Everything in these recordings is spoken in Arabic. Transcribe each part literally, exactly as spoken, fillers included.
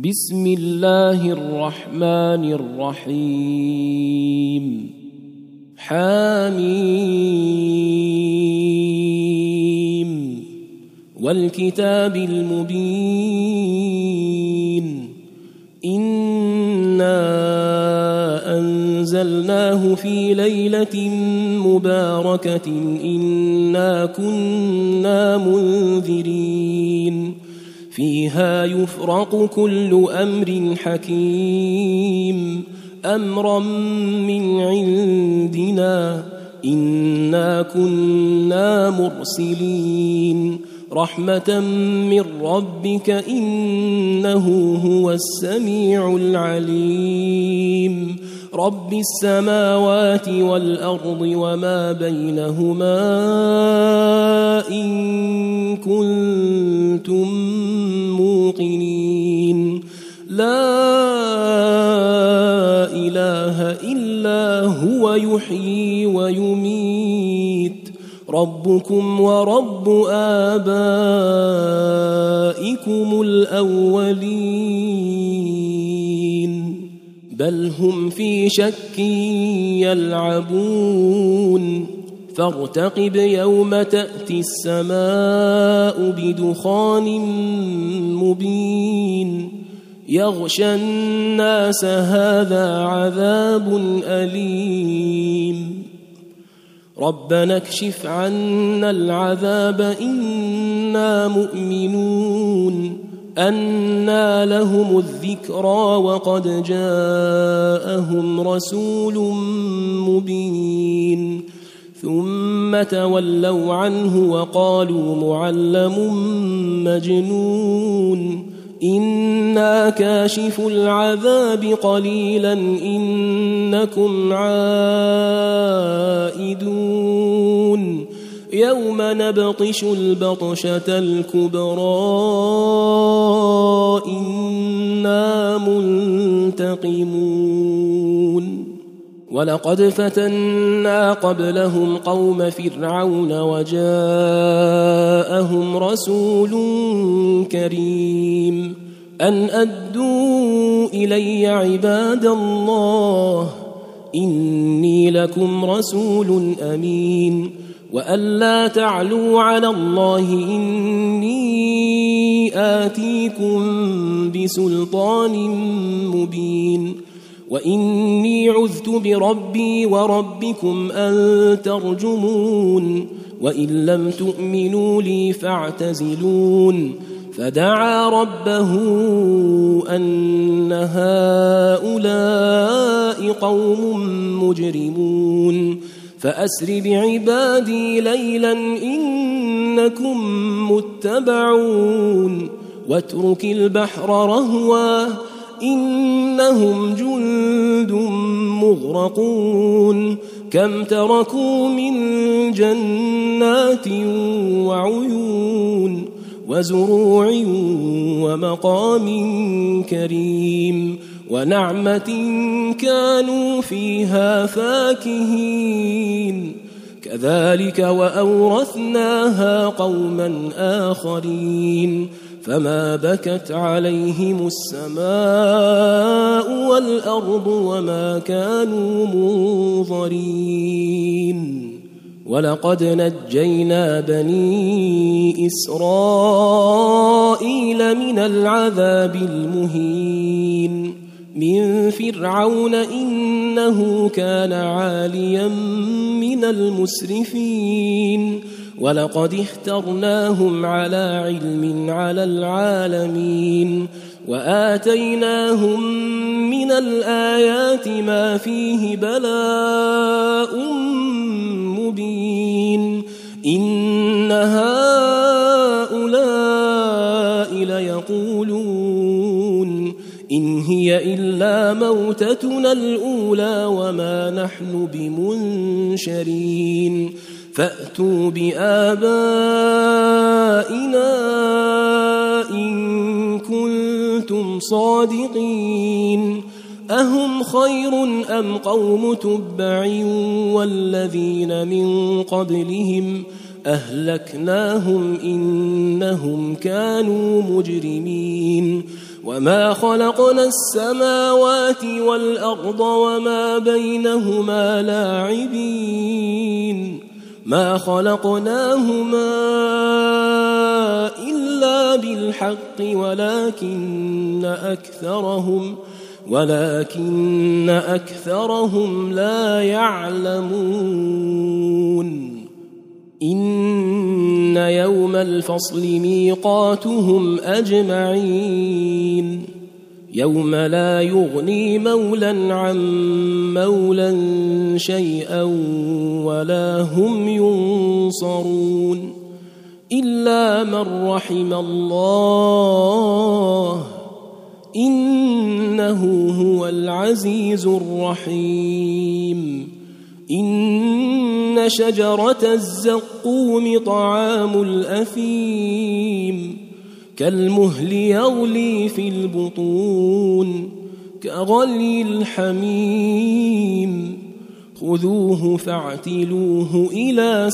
بسم الله الرحمن الرحيم حميم والكتاب المبين إنا أنزلناه في ليلة مباركة إنا كنا منذرين فيها يفرق كل أمر حكيم أمرا من عندنا إنا كنا مرسلين رحمة من ربك إنه هو السميع العليم رب السماوات والأرض وما بينهما إن كنتم موقنين لا إله إلا هو يحيي ويميت ربكم ورب آبائكم الأولين بل هم في شك يلعبون فارتقب يوم تأتي السماء بدخان مبين يغشى الناس هذا عذاب أليم ربنا اكشف عنا العذاب إنا مؤمنون أنى لهم الذكرى وقد جاءهم رسول مبين ثم تولوا عنه وقالوا معلم مجنون إنا كاشف العذاب قليلا إنكم عائدون يوم نبطش البطشة الكبرى إنا منتقمون ولقد فتنا قبلهم قوم فرعون وجاءهم رسول كريم أن أدوا إلي عباد الله إني لكم رسول أمين وأن لا تعلوا على الله إني آتيكم بسلطان مبين وإني عذت بربي وربكم أن ترجمون وإن لم تؤمنوا لي فاعتزلون فدعا ربه أن هؤلاء قوم مجرمون فأسر بعبادي ليلا إنكم متبعون واترك البحر رهوا إنهم جند مغرقون كم تركوا من جنات وعيون وزروع ومقام كريم ونعمة كانوا فيها فاكهين كذلك وأورثناها قوما آخرين فما بكت عليهم السماء والأرض وما كانوا منظرين ولقد نجينا بني إسرائيل من العذاب المهين من فرعون إنه كان عاليا من المسرفين ولقد اخترناهم على علم على العالمين وآتيناهم من الآيات ما فيه بلاء مبين إن هؤلاء ليقولون إن هي إلا موتتنا الأولى وما نحن بمنشرين فأتوا بآبائنا إن كنتم صادقين أهم خير أم قوم تبع والذين من قبلهم أهلكناهم إنهم كانوا مجرمين وما خلقنا السماوات والأرض وما بينهما لاعبين ما خلقناهما إلا بالحق ولكن أكثرهم ولكن أكثرهم لا يعلمون إن يوم الفصل ميقاتهم أجمعين يوم لا يغني مولى عن مولى شيئا ولا هم ينصرون إلا من رحم الله إنه هو العزيز الرحيم إن شجرة الزقوم طعام الأثيم كالمهل يغلي في البطون كغلي الحميم خذوه فاعتلوه إلى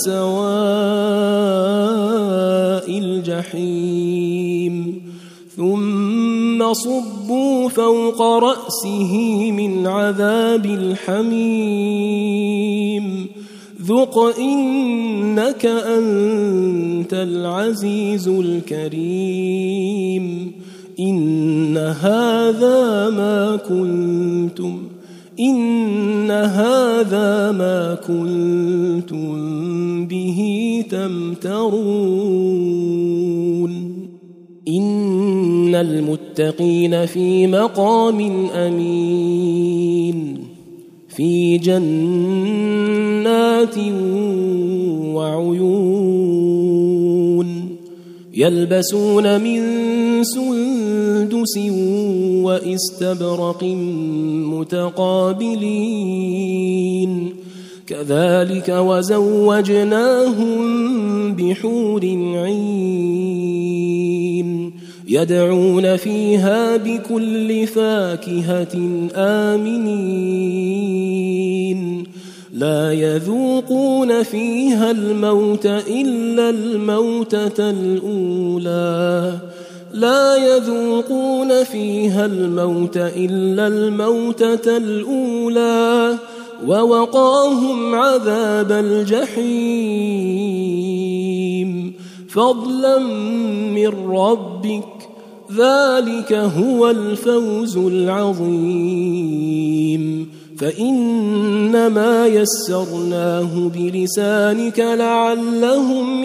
سواء الجحيم ثم صبوا فوق رأسه من عذاب الحميم ذق إنك أنت العزيز الكريم إن هذا ما كنتم إن هذا ما كنتم به تمترون إن المتقين في مقام أمين في جنات وعيون يلبسون من سندس واستبرق متقابلين كذلك وزوجناهم بحور عين يدعون فيها بكل فاكهة آمنين لا يذوقون فيها الموت إلا الموتة الأولى لا يذوقون فيها الموت إلا الموتة الأولى ووقاهم عذاب الجحيم فضلا من ربك ذلك هو الفوز العظيم فإنما يسرناه بلسانك لعلهم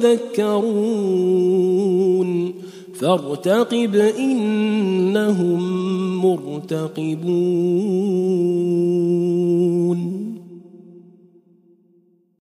يتذكرون فارتقب إنهم مرتقبون